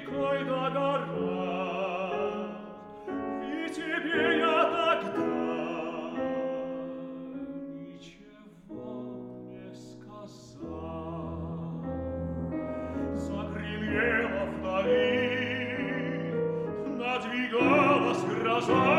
рекой до горах, и тебе я тогда ничего не сказал. Загремела вдали, надвигалась гроза,